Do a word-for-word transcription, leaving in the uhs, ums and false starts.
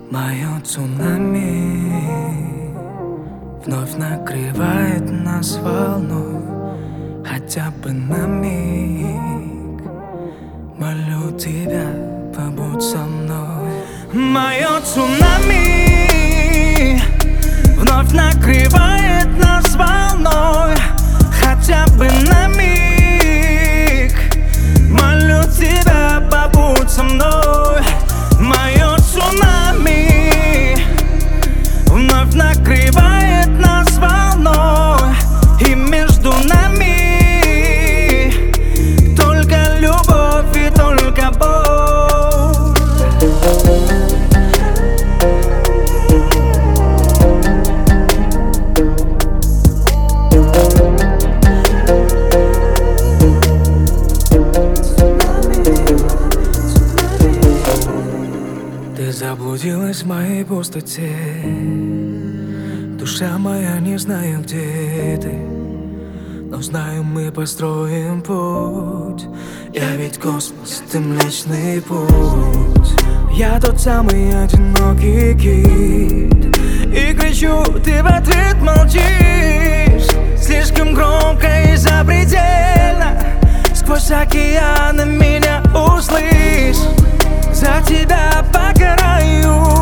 Мое цунами вновь накрывает нас волной. Хотя бы на миг, молю тебя, побудь со мной. Мое цунами вновь накрывает нас волной. Хотя бы на миг, молю тебя, побудь со мной. Мое цунами вновь накрывает нас волной. И между нами только любовь и только боль. Ты заблудилась в моей пустоте. Душа моя не знаю, где ты, но знаю, мы построим путь. Я ведь космос, ты Млечный Путь. Я тот самый одинокий кит, и кричу, ты в ответ молчишь. Слишком громко и запредельно, сквозь океаны меня услышь. За тебя покараю